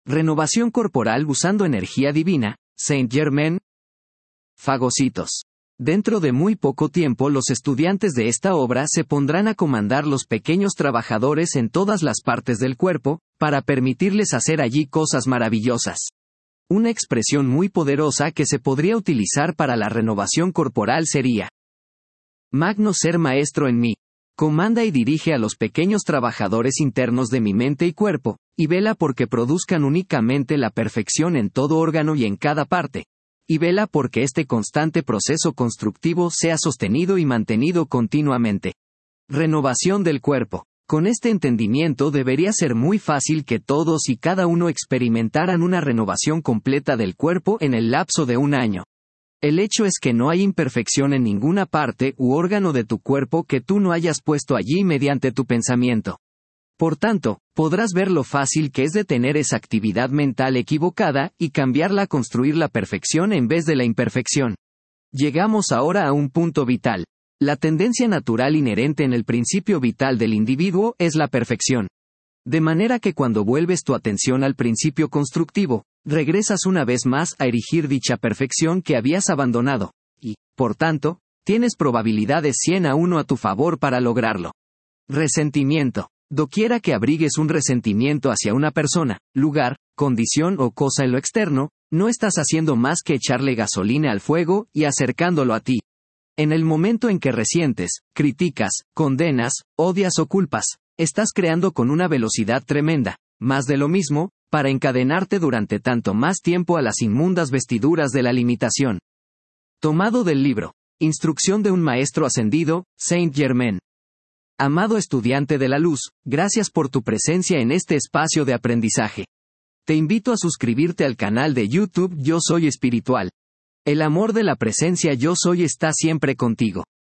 Renovación corporal usando energía divina, Saint-Germain. Fagocitos. Dentro de muy poco tiempo los estudiantes de esta obra se pondrán a comandar los pequeños trabajadores en todas las partes del cuerpo, para permitirles hacer allí cosas maravillosas. Una expresión muy poderosa que se podría utilizar para la renovación corporal sería: Magno ser maestro en mí. Comanda y dirige a los pequeños trabajadores internos de mi mente y cuerpo, y vela porque produzcan únicamente la perfección en todo órgano y en cada parte. Y vela porque este constante proceso constructivo sea sostenido y mantenido continuamente. Renovación del cuerpo. Con este entendimiento debería ser muy fácil que todos y cada uno experimentaran una renovación completa del cuerpo en el lapso de un año. El hecho es que no hay imperfección en ninguna parte u órgano de tu cuerpo que tú no hayas puesto allí mediante tu pensamiento. Por tanto, podrás ver lo fácil que es detener esa actividad mental equivocada y cambiarla a construir la perfección en vez de la imperfección. Llegamos ahora a un punto vital. La tendencia natural inherente en el principio vital del individuo es la perfección. De manera que cuando vuelves tu atención al principio constructivo, regresas una vez más a erigir dicha perfección que habías abandonado, y, por tanto, tienes probabilidades 100-1 a tu favor para lograrlo. Resentimiento. Doquiera que abrigues un resentimiento hacia una persona, lugar, condición o cosa en lo externo, no estás haciendo más que echarle gasolina al fuego y acercándolo a ti. En el momento en que resientes, criticas, condenas, odias o culpas, estás creando con una velocidad tremenda, más de lo mismo, para encadenarte durante tanto más tiempo a las inmundas vestiduras de la limitación. Tomado del libro Instrucción de un Maestro Ascendido, Saint-Germain. Amado estudiante de la luz, gracias por tu presencia en este espacio de aprendizaje. Te invito a suscribirte al canal de YouTube Yo Soy Espiritual. El amor de la presencia Yo Soy está siempre contigo.